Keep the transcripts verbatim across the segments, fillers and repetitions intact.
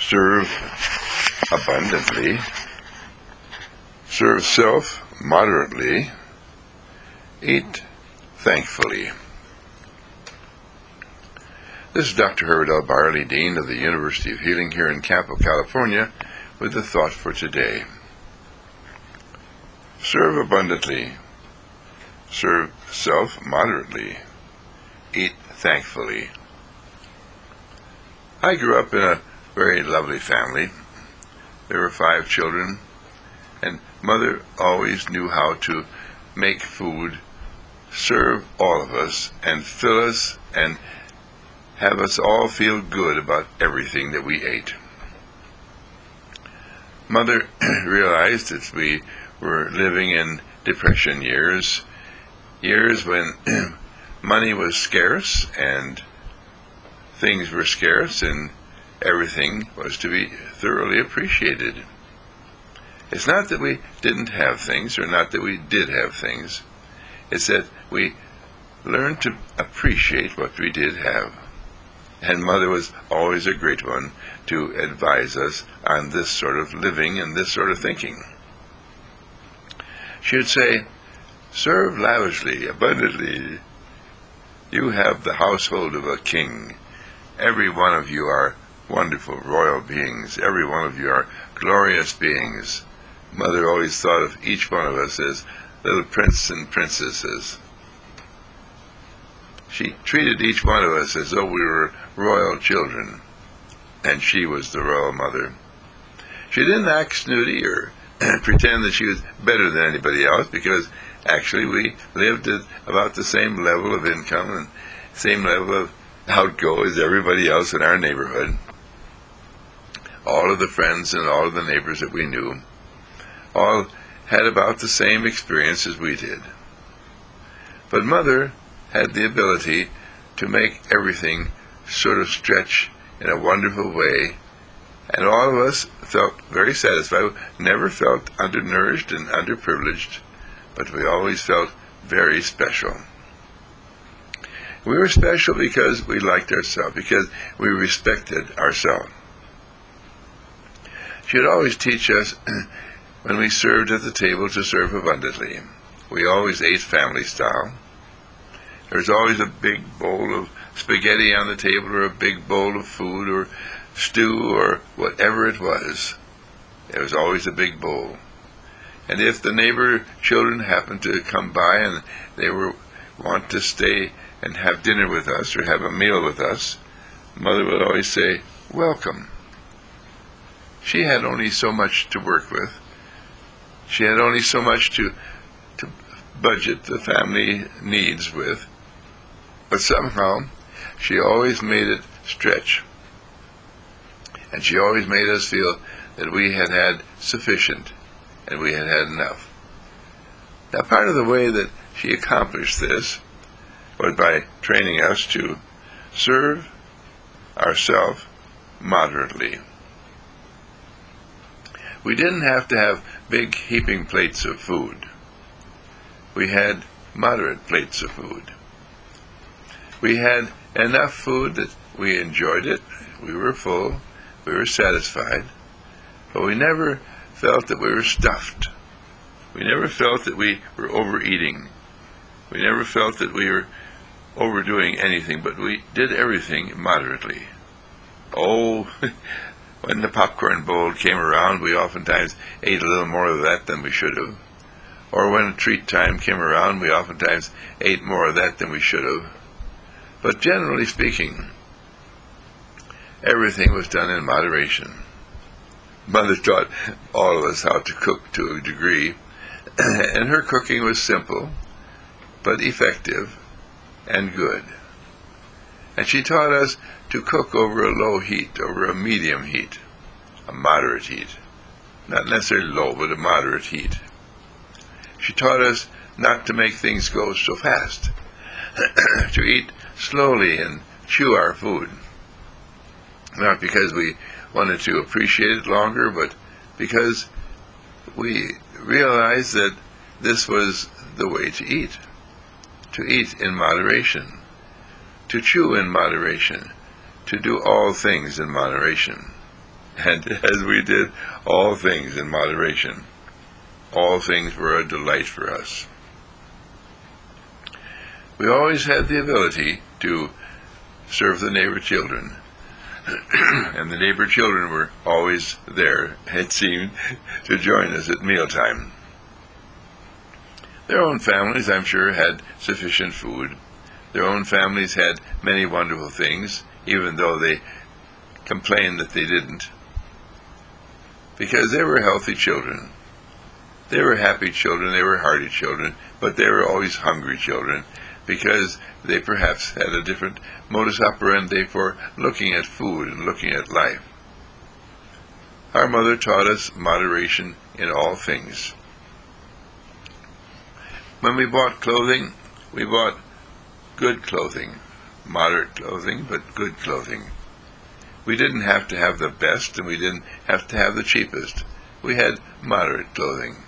serve abundantly, serve self moderately, eat thankfully. This is Doctor Herbert L. Barley, Dean of the University of Healing here in Campo, California, with the thought for today. Serve abundantly, serve self moderately, eat thankfully. I grew up in a very lovely family. There were five children, and Mother always knew how to make food, serve all of us, and fill us, and have us all feel good about everything that we ate. Mother realized that we were living in Depression years, years when money was scarce and things were scarce and everything was to be thoroughly appreciated. It's not that we didn't have things, or not that we did have things. It's that we learned to appreciate what we did have. And Mother was always a great one to advise us on this sort of living and this sort of thinking. She would say, serve lavishly, abundantly. You have the household of a king. Every one of you are wonderful royal beings. Every one of you are glorious beings. Mother always thought of each one of us as little prince and princesses. She treated each one of us as though we were royal children, and she was the royal mother. She didn't act snooty or pretend that she was better than anybody else, because actually we lived at about the same level of income and same level of outgo as everybody else in our neighborhood. All of the friends and all of the neighbors that we knew all had about the same experience as we did. But Mother had the ability to make everything sort of stretch in a wonderful way, and all of us felt very satisfied. We never felt undernourished and underprivileged, but we always felt very special. We were special because we liked ourselves, because we respected ourselves. She would always teach us when we served at the table to serve abundantly. We always ate family style. There was always a big bowl of spaghetti on the table, or a big bowl of food, or stew, or whatever it was. There was always a big bowl. And if the neighbor children happened to come by and they were want to stay and have dinner with us or have a meal with us, Mother would always say, welcome. She had only so much to work with. She had only so much to, to budget the family needs with. But somehow, she always made it stretch. And she always made us feel that we had had sufficient and we had had enough. Now, part of the way that she accomplished this was by training us to serve ourselves moderately. We didn't have to have big heaping plates of food. We had moderate plates of food. We had enough food that we enjoyed it, we were full, we were satisfied, but we never felt that we were stuffed. We never felt that we were overeating. We never felt that we were overdoing anything, but we did everything moderately. Oh, when the popcorn bowl came around, we oftentimes ate a little more of that than we should have. Or when treat time came around, we oftentimes ate more of that than we should have. But generally speaking, everything was done in moderation. Mother taught all of us how to cook to a degree, and her cooking was simple, but effective and good. And she taught us to cook over a low heat, over a medium heat, a moderate heat. Not necessarily low, but a moderate heat. She taught us not to make things go so fast, to eat slowly and chew our food. Not because we wanted to appreciate it longer, but because we realized that this was the way to eat. To eat in moderation, to chew in moderation, to do all things in moderation. And as we did all things in moderation, all things were a delight for us. We always had the ability to serve the neighbor children, and the neighbor children were always there, it seemed, to join us at mealtime. Their own families, I'm sure, had sufficient food. Their own families had many wonderful things, even though they complained that they didn't, because they were healthy children. They were happy children, they were hearty children, but they were always hungry children, because they perhaps had a different modus operandi for looking at food and looking at life. Our mother taught us moderation in all things. When we bought clothing, we bought good clothing, moderate clothing, but good clothing. We didn't have to have the best, and we didn't have to have the cheapest. We had moderate clothing.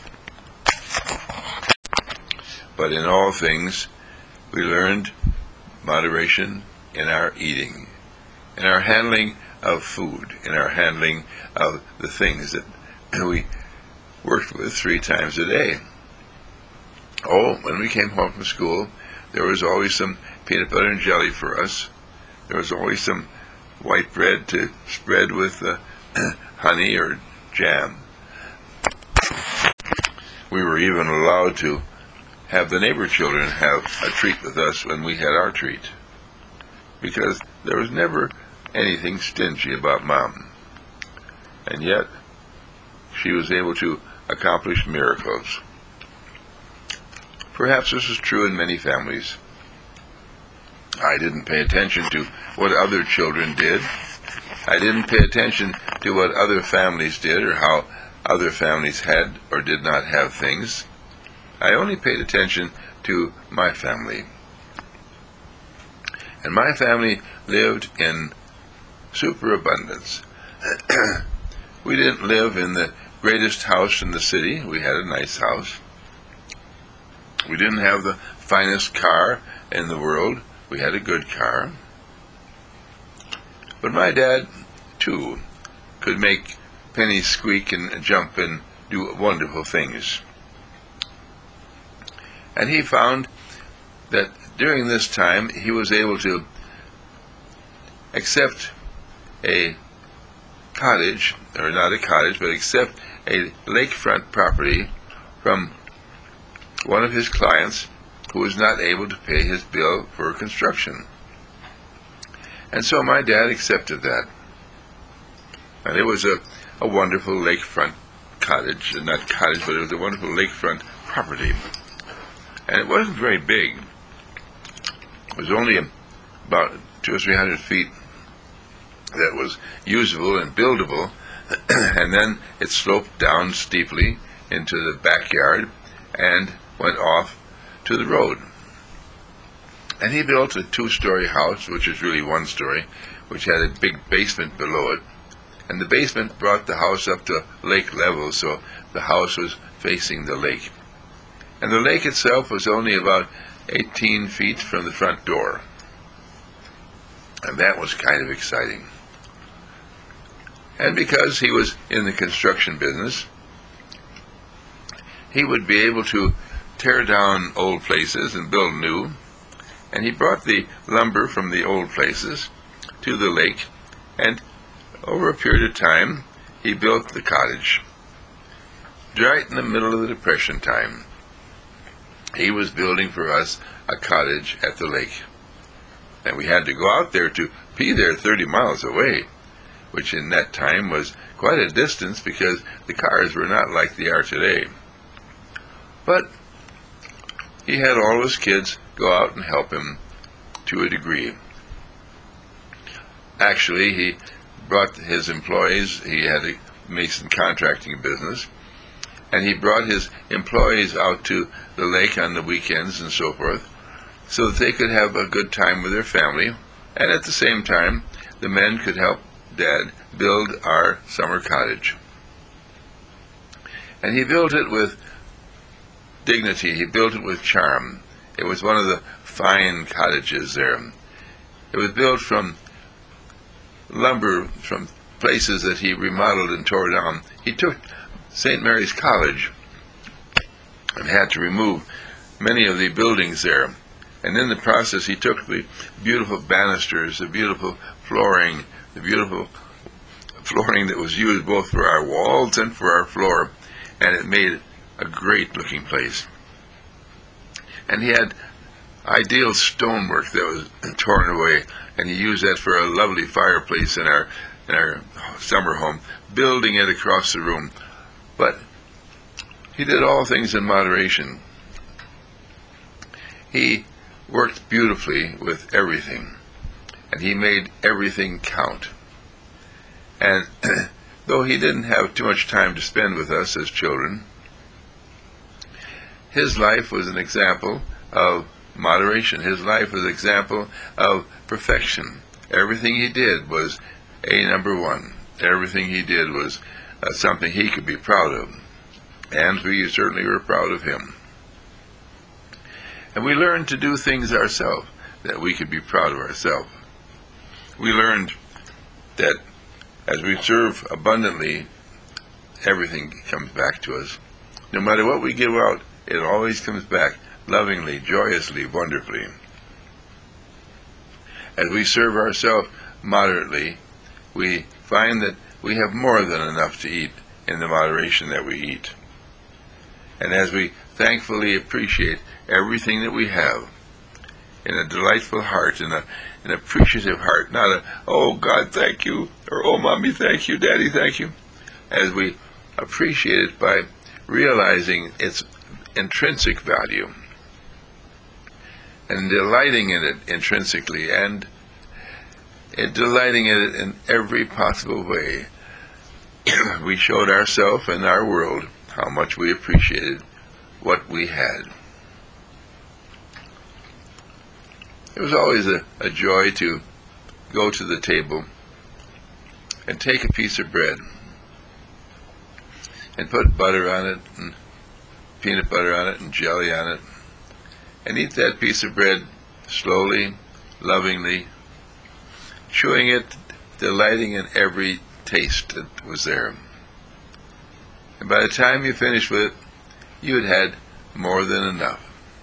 But in all things, we learned moderation in our eating, in our handling of food, in our handling of the things that we worked with three times a day. Oh, when we came home from school, there was always some peanut butter and jelly for us. There was always some white bread to spread with uh, honey or jam. We were even allowed to have the neighbor children have a treat with us when we had our treat, because there was never anything stingy about Mom. And yet, she was able to accomplish miracles. Perhaps this is true in many families. I didn't pay attention to what other children did. I didn't pay attention to what other families did or how other families had or did not have things. I only paid attention to my family. And my family lived in superabundance. We didn't live in the greatest house in the city. We had a nice house. We didn't have the finest car in the world. We had a good car. But my dad, too, could make pennies squeak and jump and do wonderful things. And he found that during this time he was able to accept a cottage, or not a cottage, but accept a lakefront property from one of his clients who was not able to pay his bill for construction. And so my dad accepted that. And it was a, a wonderful lakefront cottage, not cottage, but it was a wonderful lakefront property. And it wasn't very big. It was only about two or three hundred feet that was usable and buildable, and then it sloped down steeply into the backyard and went off to the road. And he built a two-story house, which is really one story, which had a big basement below it. And the basement brought the house up to lake level, so the house was facing the lake. And the lake itself was only about eighteen feet from the front door. And that was kind of exciting. And because he was in the construction business, he would be able to tear down old places and build new. And he brought the lumber from the old places to the lake, and over a period of time, he built the cottage. Right in the middle of the Depression time, he was building for us a cottage at the lake. And we had to go out there to be there thirty miles away, which in that time was quite a distance because the cars were not like they are today. But he had all his kids go out and help him to a degree. Actually, he brought his employees, he had a mason contracting business, and he brought his employees out to the lake on the weekends and so forth, so that they could have a good time with their family, and at the same time, the men could help Dad build our summer cottage. And he built it with dignity, he built it with charm. It was one of the fine cottages there. It was built from lumber from places that he remodeled and tore down. He took Saint Mary's College and had to remove many of the buildings there. And in the process, he took the beautiful banisters, the beautiful flooring, the beautiful flooring that was used both for our walls and for our floor, and it made it a great looking place. And he had ideal stonework that was torn away, and he used that for a lovely fireplace in our in our summer home, building it across the room. But he did all things in moderation. He worked beautifully with everything, and he made everything count. And though he didn't have too much time to spend with us as children, his life was an example of moderation. His life was an example of perfection. Everything he did was a number one. Everything he did was uh, something he could be proud of. And we certainly were proud of him. And we learned to do things ourselves that we could be proud of ourselves. We learned that as we serve abundantly, everything comes back to us. No matter what we give out, it always comes back lovingly, joyously, wonderfully. As we serve ourselves moderately, we find that we have more than enough to eat in the moderation that we eat. And as we thankfully appreciate everything that we have, in a delightful heart, in a, an appreciative heart, not a, oh God, thank you, or oh Mommy, thank you, Daddy, thank you, as we appreciate it by realizing its intrinsic value and delighting in it intrinsically, and in delighting in it in every possible way, we showed ourselves and our world how much we appreciated what we had. It was always a, a joy to go to the table and take a piece of bread and put butter on it and peanut butter on it and jelly on it, and eat that piece of bread slowly, lovingly, chewing it, delighting in every taste that was there. And by the time you finished with it, you had had more than enough.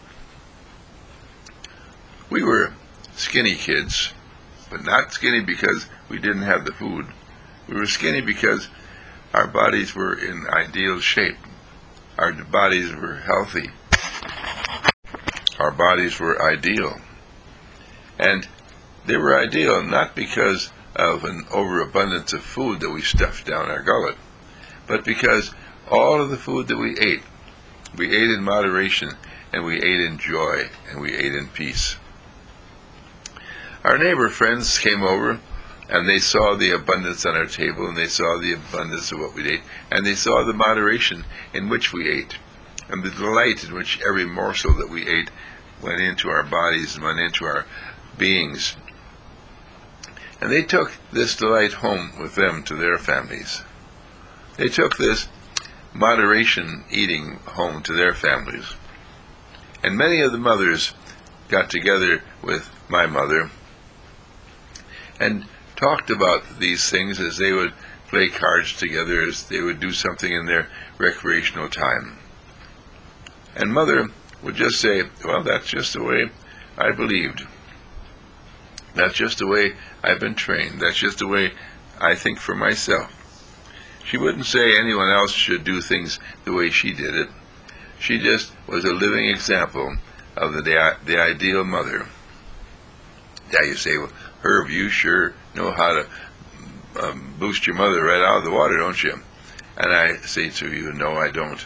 We were skinny kids, but not skinny because we didn't have the food. We were skinny because our bodies were in ideal shape. Our bodies were healthy. Our bodies were ideal. And they were ideal not because of an overabundance of food that we stuffed down our gullet, but because all of the food that we ate, we ate in moderation, and we ate in joy, and we ate in peace. Our neighbor friends came over, and they saw the abundance on our table, and they saw the abundance of what we ate, and they saw the moderation in which we ate, and the delight in which every morsel that we ate went into our bodies and went into our beings. And they took this delight home with them to their families. They took this moderation eating home to their families. And many of the mothers got together with my mother and talked about these things as they would play cards together, as they would do something in their recreational time. And Mother would just say, well, that's just the way I believed. That's just the way I've been trained. That's just the way I think for myself. She wouldn't say anyone else should do things the way she did it. She just was a living example of the, the ideal mother. Now you say, well, Herb, you sure know how to um, boost your mother right out of the water, don't you? And I say to you, no, I don't.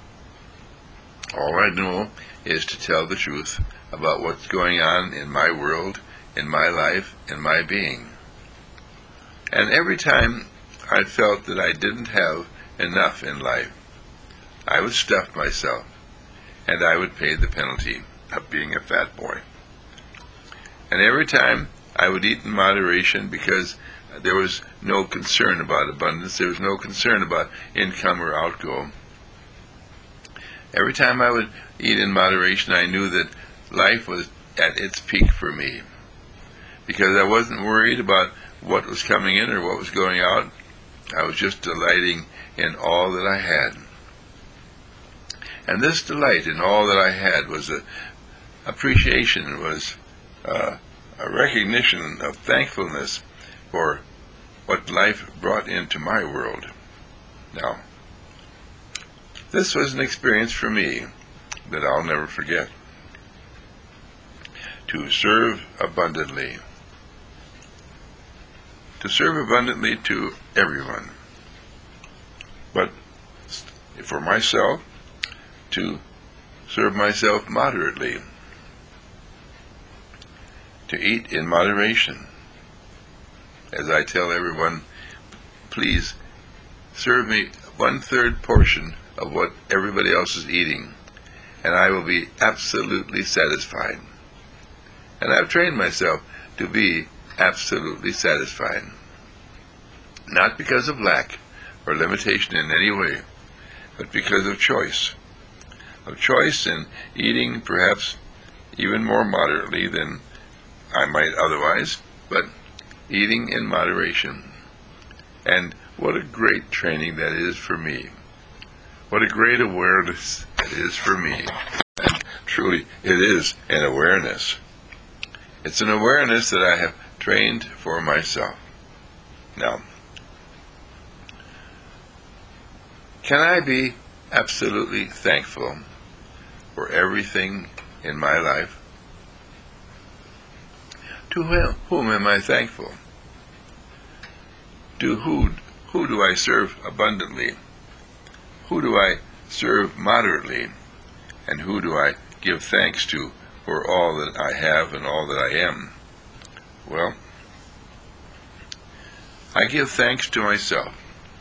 All I know is to tell the truth about what's going on in my world, in my life, in my being. And every time I felt that I didn't have enough in life, I would stuff myself, and I would pay the penalty of being a fat boy. And every time I would eat in moderation, because there was no concern about abundance, there was no concern about income or outgo. Every time I would eat in moderation, I knew that life was at its peak for me. because I wasn't worried about what was coming in or what was going out. I was just delighting in all that I had. And this delight in all that I had was a appreciation, was uh, a recognition of thankfulness for what life brought into my world. Now, this was an experience for me that I'll never forget. To serve abundantly. To serve abundantly to everyone. But for myself, to serve myself moderately. To eat in moderation. As I tell everyone, please serve me one-third portion of what everybody else is eating, and I will be absolutely satisfied. And I've trained myself to be absolutely satisfied. Not because of lack or limitation in any way, but because of choice. Of choice in eating perhaps even more moderately than I might otherwise, but eating in moderation. And what a great training that is for me. What a great awareness it is for me. And truly, it is an awareness. It's an awareness that I have trained for myself. Now, can I be absolutely thankful for everything in my life? To whom, whom am I thankful? To who, who do I serve abundantly? Who do I serve moderately? And who do I give thanks to for all that I have and all that I am? Well, I give thanks to myself.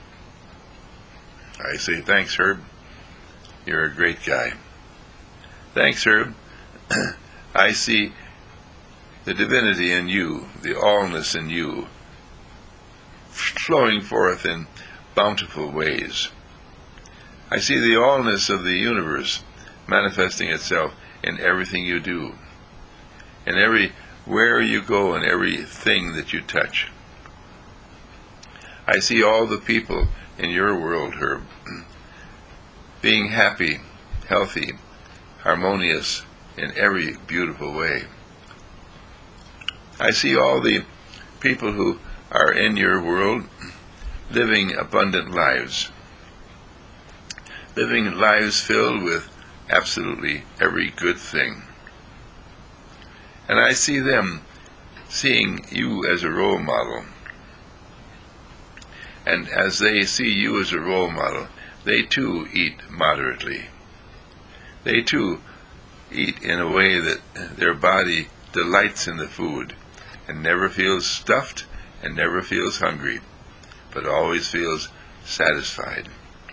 I say, thanks, Herb. You're a great guy. Thanks, Herb. I see the divinity in you, the allness in you, flowing forth in bountiful ways. I see the allness of the universe manifesting itself in everything you do, in every where you go and everything that you touch. I see all the people in your world, Herb, being happy, healthy, harmonious in every beautiful way. I see all the people who are in your world living abundant lives, living lives filled with absolutely every good thing. And I see them seeing you as a role model. And as they see you as a role model, they too eat moderately. They too eat in a way that their body delights in the food and never feels stuffed and never feels hungry, but always feels satisfied.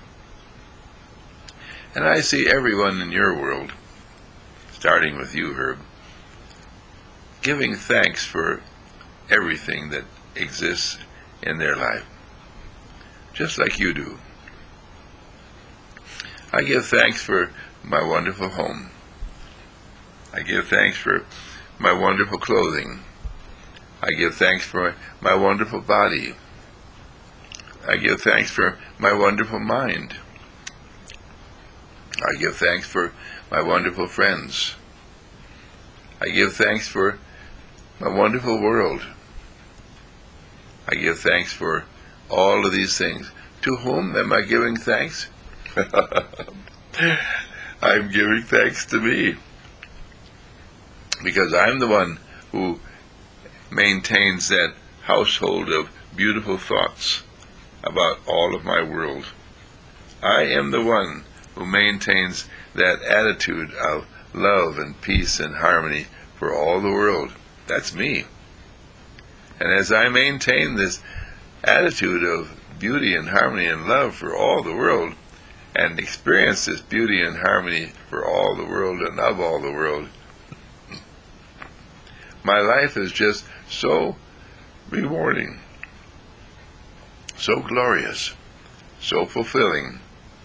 And I see everyone in your world, starting with you, Herb, giving thanks for everything that exists in their life, just like you do. I give thanks for my wonderful home. I give thanks for my wonderful clothing. I give thanks for my wonderful body. I give thanks for my wonderful mind. I give thanks for my wonderful friends. I give thanks for my wonderful world. I give thanks for all of these things. To whom am I giving thanks? I'm giving thanks to me, because I'm the one who maintains that household of beautiful thoughts about all of my world. I am the one who maintains that attitude of love and peace and harmony for all the world. That's me. And as I maintain this attitude of beauty and harmony and love for all the world, and experience this beauty and harmony for all the world and of all the world, my life is just so rewarding, so glorious, so fulfilling,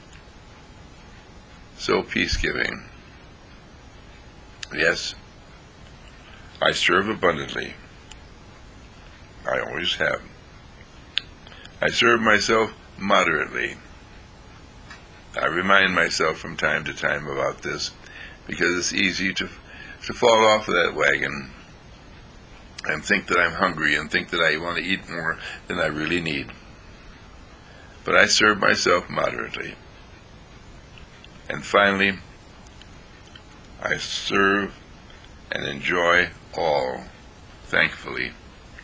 so peace-giving. Yes, I serve abundantly. always have. I serve myself moderately. I remind myself from time to time about this because it's easy to to fall off of that wagon and think that I'm hungry and think that I want to eat more than I really need. But I serve myself moderately. And finally, I serve and enjoy all, thankfully.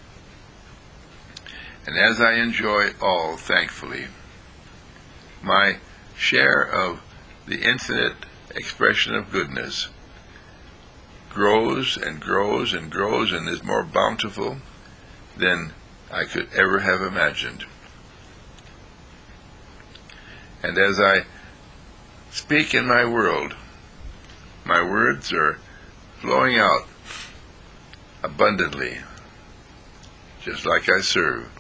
And as I enjoy all, thankfully, my share of the infinite expression of goodness grows and grows and grows and is more bountiful than I could ever have imagined. And as I speak in my world, my words are flowing out abundantly, just like I serve.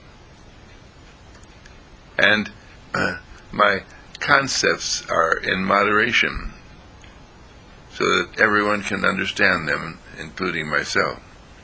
And uh, my concepts are in moderation, so that everyone can understand them, including myself.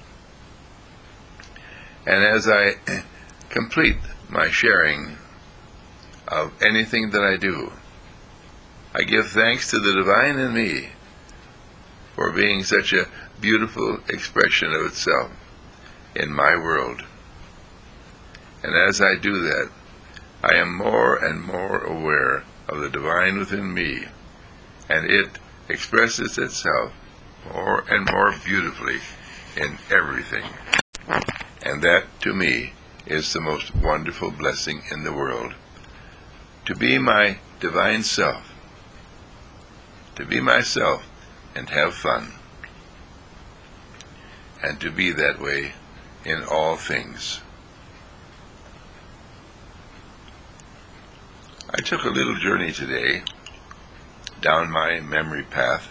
And as I complete my sharing of anything that I do, I give thanks to the divine in me for being such a beautiful expression of itself in my world. And as I do that, I am more and more aware of the divine within me, and it expresses itself more and more beautifully in everything. And that, to me, is the most wonderful blessing in the world. To be my divine self, to be myself and have fun, and to be that way in all things. I took a little journey today down my memory path,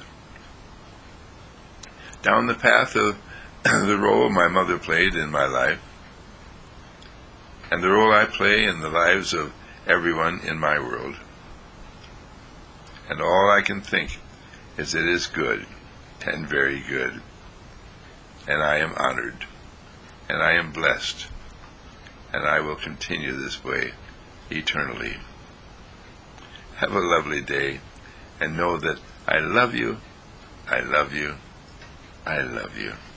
down the path of the role my mother played in my life, and the role I play in the lives of everyone in my world. And all I can think is it is good, and very good, and I am honored, and I am blessed, and I will continue this way eternally. Have a lovely day, and know that I love you, I love you, I love you.